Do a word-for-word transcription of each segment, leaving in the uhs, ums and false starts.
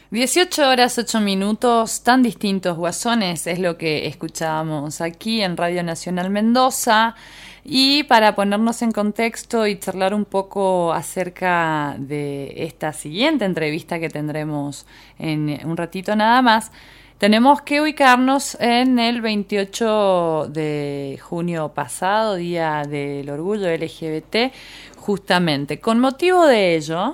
dieciocho horas ocho minutos, tan distintos guasones, es lo que escuchábamos aquí en Radio Nacional Mendoza. Y para ponernos en contexto y charlar un poco acerca de esta siguiente entrevista que tendremos en un ratito nada más, tenemos que ubicarnos en el veintiocho de junio pasado, Día del Orgullo L G B T, justamente. Con motivo de ello,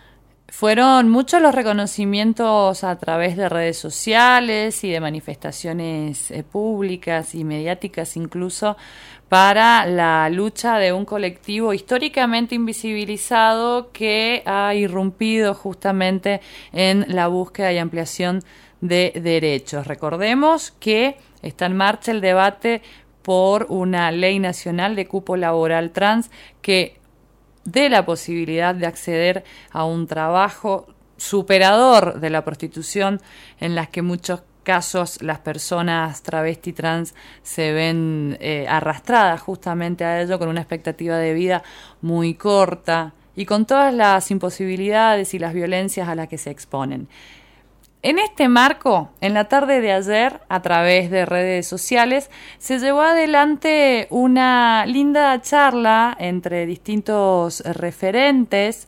fueron muchos los reconocimientos a través de redes sociales y de manifestaciones eh, públicas y mediáticas incluso para la lucha de un colectivo históricamente invisibilizado que ha irrumpido justamente en la búsqueda y ampliación de derechos. Recordemos que está en marcha el debate por una ley nacional de cupo laboral trans que de la posibilidad de acceder a un trabajo superador de la prostitución, en las que en muchos casos las personas travesti trans se ven eh, arrastradas justamente a ello, con una expectativa de vida muy corta y con todas las imposibilidades y las violencias a las que se exponen. En este marco, en la tarde de ayer, a través de redes sociales, se llevó adelante una linda charla entre distintos referentes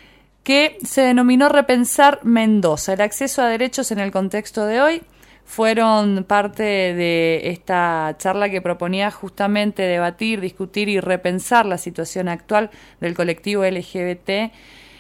que se denominó Repensar Mendoza. El acceso a derechos en el contexto de hoy fueron parte de esta charla que proponía justamente debatir, discutir y repensar la situación actual del colectivo L G B T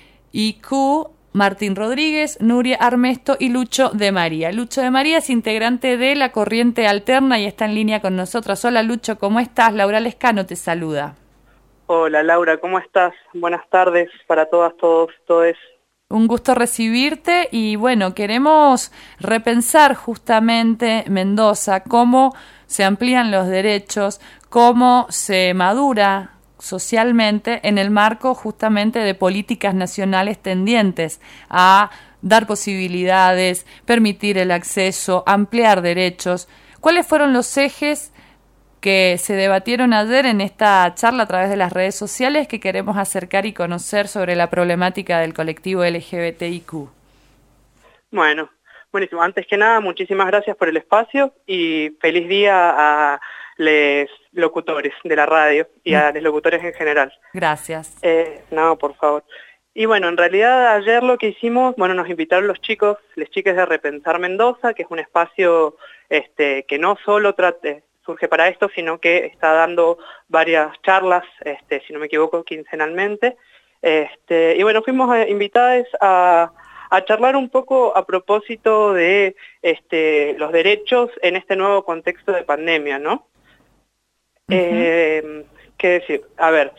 I Q. Martín Rodríguez, Nuria Armesto y Lucho de María. Lucho de María es integrante de la Corriente Alterna y está en línea con nosotros. Hola Lucho, ¿cómo estás? Laura Lescano te saluda. Hola Laura, ¿cómo estás? Buenas tardes para todas, todos, todes. Un gusto recibirte y bueno, queremos repensar justamente Mendoza, cómo se amplían los derechos, cómo se madura socialmente en el marco justamente de políticas nacionales tendientes a dar posibilidades, permitir el acceso, ampliar derechos. ¿Cuáles fueron los ejes que se debatieron ayer en esta charla a través de las redes sociales que queremos acercar y conocer sobre la problemática del colectivo L G B T I Q? Bueno, buenísimo. Antes que nada, muchísimas gracias por el espacio y feliz día a los locutores de la radio y a los locutores en general. Gracias. Eh, no, por favor. Y bueno, en realidad ayer lo que hicimos, bueno, nos invitaron los chicos, las chicas de Repensar Mendoza, que es un espacio este, que no solo trate, surge para esto, sino que está dando varias charlas, este, si no me equivoco, quincenalmente. Este, y bueno, fuimos invitados a, a charlar un poco a propósito de este, los derechos en este nuevo contexto de pandemia, ¿no? Uh-huh. Eh, ¿Qué decir? A ver,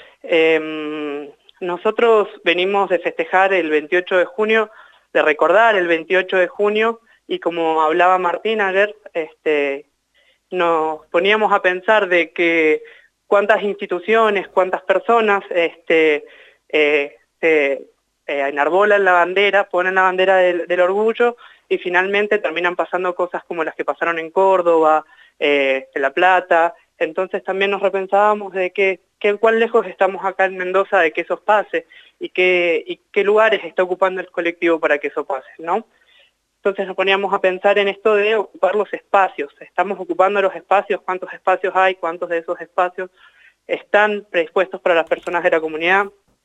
eh, nosotros venimos de festejar el veintiocho de junio, de recordar el veintiocho de junio, y como hablaba Martín ayer, este, nos poníamos a pensar de que cuántas instituciones, cuántas personas este, eh, eh, eh, enarbolan la bandera, ponen la bandera del, del orgullo, y finalmente terminan pasando cosas como las que pasaron en Córdoba, eh, en La Plata. Entonces también nos repensábamos de que, que cuán lejos estamos acá en Mendoza de que eso pase y qué, y qué lugares está ocupando el colectivo para que eso pase, ¿no? Entonces nos poníamos a pensar en esto de ocupar los espacios. Estamos ocupando los espacios, cuántos espacios hay, cuántos de esos espacios están predispuestos para las personas de la comunidad.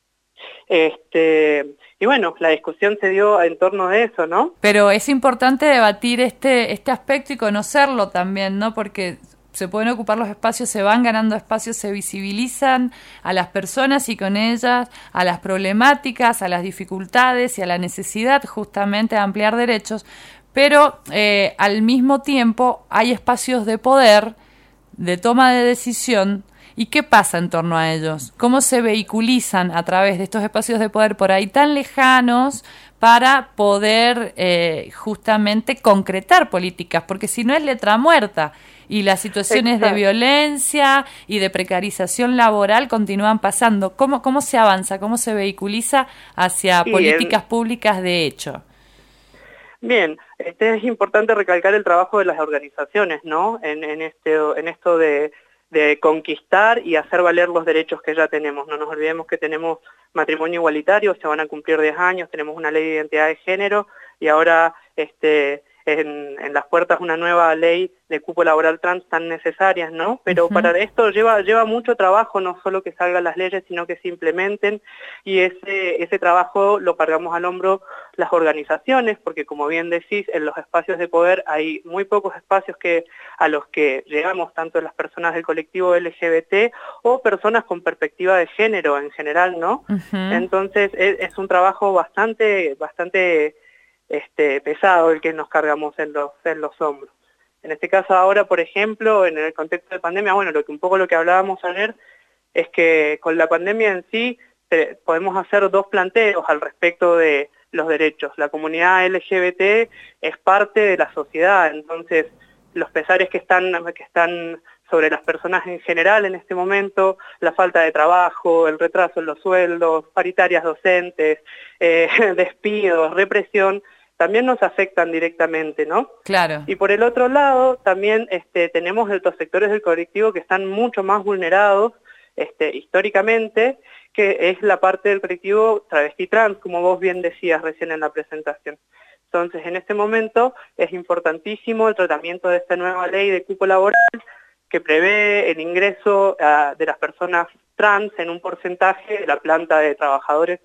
Este, y bueno, la discusión se dio en torno a eso, ¿no? Pero es importante debatir este, este aspecto y conocerlo también, ¿no? Porque se pueden ocupar los espacios, se van ganando espacios, se visibilizan a las personas y con ellas a las problemáticas, a las dificultades y a la necesidad justamente de ampliar derechos, pero eh, al mismo tiempo hay espacios de poder, de toma de decisión. ¿Y qué pasa en torno a ellos? ¿Cómo se vehiculizan a través de estos espacios de poder por ahí tan lejanos para poder eh, justamente concretar políticas? Porque si no es letra muerta y las situaciones Exacto. de violencia y de precarización laboral continúan pasando. ¿Cómo, cómo se avanza? ¿Cómo se vehiculiza hacia y políticas en... públicas de hecho? Bien, este, es importante recalcar el trabajo de las organizaciones, ¿no? En, en, este, en esto de... de conquistar y hacer valer los derechos que ya tenemos. No nos olvidemos que tenemos matrimonio igualitario, se van a cumplir diez años, tenemos una ley de identidad de género y ahora este, en, en las puertas una nueva ley de cupo laboral trans tan necesarias, ¿no? Pero uh-huh. para esto lleva, lleva mucho trabajo, no solo que salgan las leyes, sino que se implementen, y ese, ese trabajo lo cargamos al hombro las organizaciones, porque como bien decís, en los espacios de poder hay muy pocos espacios que a los que llegamos, tanto las personas del colectivo L G B T o personas con perspectiva de género en general, ¿no? Uh-huh. Entonces es, es un trabajo bastante, bastante este, pesado el que nos cargamos en los, en los hombros. En este caso ahora, por ejemplo, en el contexto de pandemia, bueno, lo que un poco lo que hablábamos ayer es que con la pandemia en sí te, podemos hacer dos planteos al respecto de los derechos. La comunidad L G B T es parte de la sociedad, entonces los pesares que están, que están sobre las personas en general en este momento, la falta de trabajo, el retraso en los sueldos, paritarias docentes, eh, despidos, represión, también nos afectan directamente, ¿no? Claro. Y por el otro lado, también este, tenemos estos sectores del colectivo que están mucho más vulnerados este, históricamente, que es la parte del colectivo travesti trans, como vos bien decías recién en la presentación. Entonces, en este momento es importantísimo el tratamiento de esta nueva ley de cupo laboral que prevé el ingreso uh, de las personas trans en un porcentaje de la planta de trabajadores.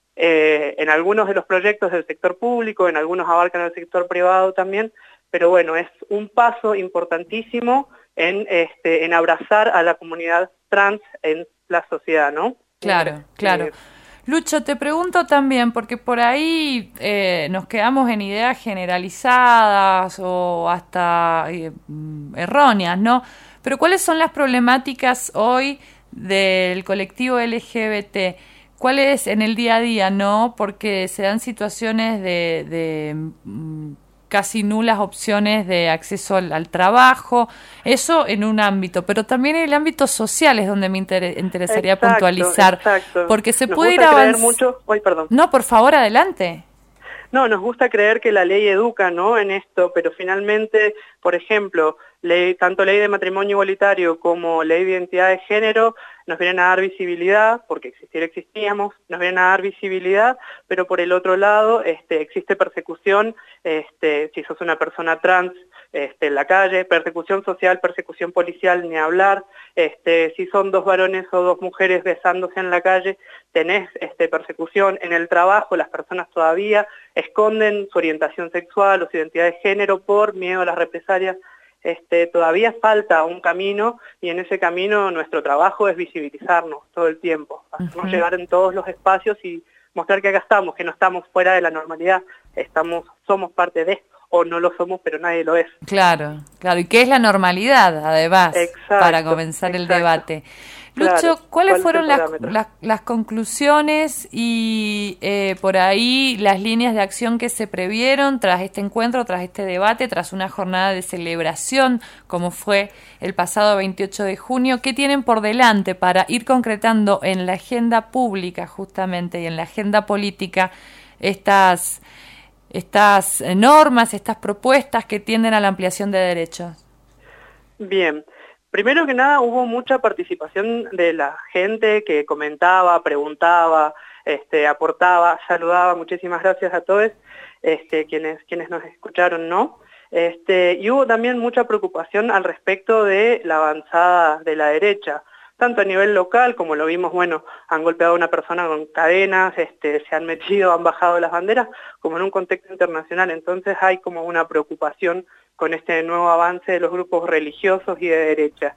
Eh, en algunos de los proyectos del sector público, en algunos abarcan el sector privado también, pero bueno, es un paso importantísimo en, este, en abrazar a la comunidad trans en la sociedad, ¿no? Claro, claro. Eh, Lucho, te pregunto también, porque por ahí eh, nos quedamos en ideas generalizadas o hasta eh, erróneas, ¿no? Pero ¿cuáles son las problemáticas hoy del colectivo L G B T? ¿Cuáles en el día a día, no? Porque se dan situaciones de, de mm, casi nulas opciones de acceso al, al trabajo, eso en un ámbito, pero también en el ámbito social es donde me inter- interesaría exacto, puntualizar, exacto. Porque se Nos puede ir avanzando. Mucho... Ay, perdón. No, por favor, adelante. No, nos gusta creer que la ley educa, ¿no?, en esto, pero finalmente, por ejemplo, ley, tanto ley de matrimonio igualitario como ley de identidad de género nos vienen a dar visibilidad, porque existir existíamos, nos vienen a dar visibilidad, pero por el otro lado este, existe persecución, este, si sos una persona trans este, en la calle, persecución social, persecución policial, ni hablar, este, si son dos varones o dos mujeres besándose en la calle, tenés este, persecución en el trabajo, las personas todavía esconden su orientación sexual o su identidad de género por miedo a las represalias. Este, todavía falta un camino y en ese camino nuestro trabajo es visibilizarnos todo el tiempo, hacernos uh-huh. llegar en todos los espacios y mostrar que acá estamos, que no estamos fuera de la normalidad, estamos, somos parte de, o no lo somos, pero nadie lo es. Claro, claro, y qué es la normalidad, además, exacto, para comenzar exacto. el debate. Lucho, claro. ¿cuáles ¿Cuál fueron las, las, las conclusiones y eh, por ahí las líneas de acción que se previeron tras este encuentro, tras este debate, tras una jornada de celebración como fue el pasado veintiocho de junio? ¿Qué tienen por delante para ir concretando en la agenda pública justamente y en la agenda política estas, estas normas, estas propuestas que tienden a la ampliación de derechos? Bien. Primero que nada, hubo mucha participación de la gente que comentaba, preguntaba, este, aportaba, saludaba. Muchísimas gracias a todos este, quienes, quienes nos escucharon, ¿no? Este, y hubo también mucha preocupación al respecto de la avanzada de la derecha, tanto a nivel local, como lo vimos, bueno, han golpeado a una persona con cadenas, este, se han metido, han bajado las banderas, como en un contexto internacional. Entonces hay como una preocupación con este nuevo avance de los grupos religiosos y de derecha.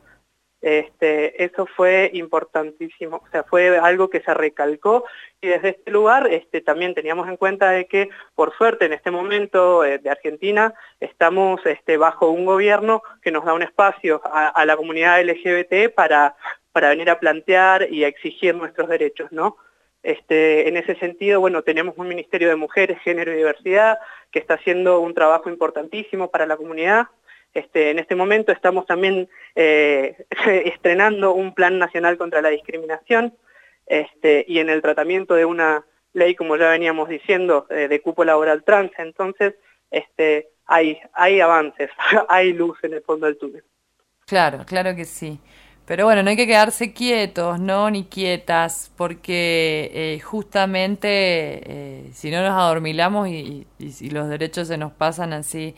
Este, eso fue importantísimo, o sea, fue algo que se recalcó y desde este lugar este, también teníamos en cuenta de que, por suerte, en este momento eh, de Argentina, estamos este, bajo un gobierno que nos da un espacio a, a la comunidad L G B T para, para venir a plantear y a exigir nuestros derechos, ¿no? Este, en ese sentido, bueno, tenemos un Ministerio de Mujeres, Género y Diversidad que está haciendo un trabajo importantísimo para la comunidad. Este, en este momento estamos también eh, estrenando un Plan Nacional contra la Discriminación este, y en el tratamiento de una ley, como ya veníamos diciendo, eh, de cupo laboral trans. Entonces, este, hay, hay avances, hay luz en el fondo del túnel. Claro, claro que sí. Pero bueno, no hay que quedarse quietos, ¿no? Ni quietas, porque eh, justamente eh, si no nos adormilamos y, y, y los derechos se nos pasan así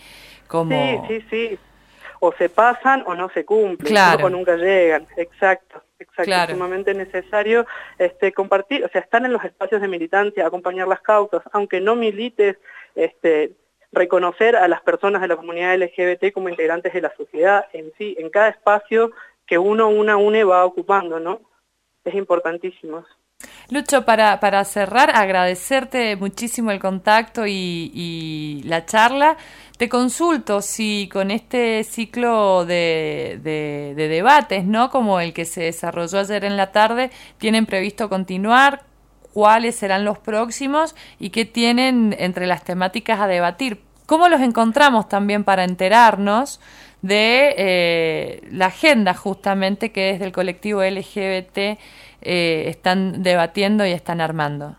Sí, como... sí, sí. O se pasan o no se cumplen, Claro, o nunca llegan. Exacto, exacto. claro. Es sumamente necesario este, compartir, o sea, estar en los espacios de militancia, acompañar las causas, aunque no milites, este, reconocer a las personas de la comunidad L G B T como integrantes de la sociedad en sí, en cada espacio que uno, una, une va ocupando, ¿no? Es importantísimo. Lucho, para, para cerrar, agradecerte muchísimo el contacto y, y la charla. Te consulto si con este ciclo de, de, de debates, ¿no? Como el que se desarrolló ayer en la tarde, ¿tienen previsto continuar? ¿Cuáles serán los próximos? ¿Y qué tienen entre las temáticas a debatir? ¿Cómo los encontramos también para enterarnos de eh, la agenda justamente que desde el colectivo L G B T eh, están debatiendo y están armando?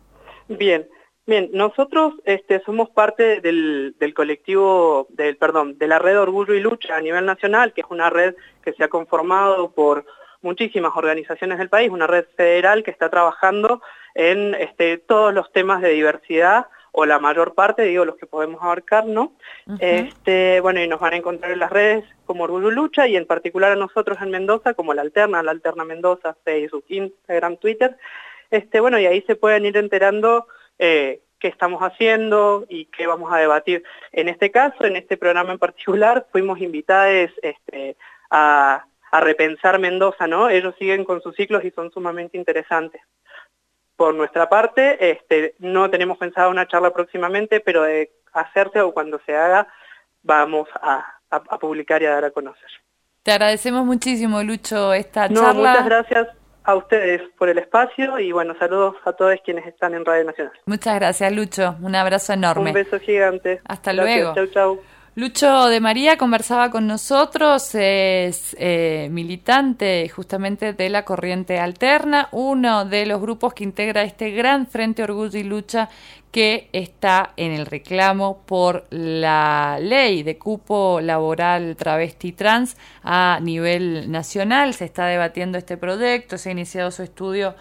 Bien, bien, nosotros este, somos parte del, del colectivo, del, perdón, de la red Orgullo y Lucha a nivel nacional, que es una red que se ha conformado por muchísimas organizaciones del país, una red federal que está trabajando en este, todos los temas de diversidad, o la mayor parte, digo, los que podemos abarcar, ¿no? Uh-huh. Este, bueno, y nos van a encontrar en las redes como Orgullo y Lucha, y en particular a nosotros en Mendoza, como La Alterna, La Alterna Mendoza, Facebook, Instagram, Twitter. Este, bueno, y ahí se pueden ir enterando eh, qué estamos haciendo y qué vamos a debatir. En este caso, en este programa en particular, fuimos invitados este, a, a repensar Mendoza, ¿no? Ellos siguen con sus ciclos y son sumamente interesantes. Por nuestra parte, este, no tenemos pensado una charla próximamente, pero de hacerse o cuando se haga, vamos a, a, a publicar y a dar a conocer. Te agradecemos muchísimo, Lucho, esta no, charla. Muchas gracias a ustedes por el espacio y bueno, saludos a todos quienes están en Radio Nacional. Muchas gracias, Lucho. Un abrazo enorme. Un beso gigante. Hasta gracias. luego. Chau, chau. Lucho de María conversaba con nosotros, es eh, militante justamente de la Corriente Alterna, uno de los grupos que integra este gran Frente Orgullo y Lucha que está en el reclamo por la ley de cupo laboral travesti trans a nivel nacional. Se está debatiendo este proyecto, se ha iniciado su estudio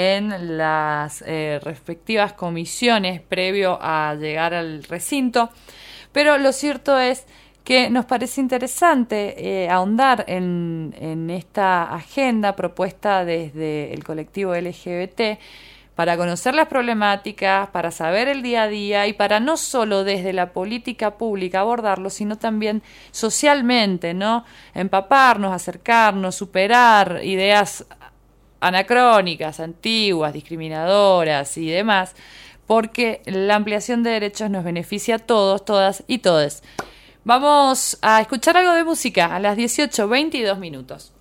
en las eh, respectivas comisiones previo a llegar al recinto. Pero lo cierto es que nos parece interesante eh, ahondar en, en esta agenda propuesta desde el colectivo L G B T para conocer las problemáticas, para saber el día a día y para no solo desde la política pública abordarlo, sino también socialmente, ¿no? Empaparnos, acercarnos, superar ideas anacrónicas, antiguas, discriminadoras y demás, porque la ampliación de derechos nos beneficia a todos, todas y todes. Vamos a escuchar algo de música a las dieciocho veintidós minutos.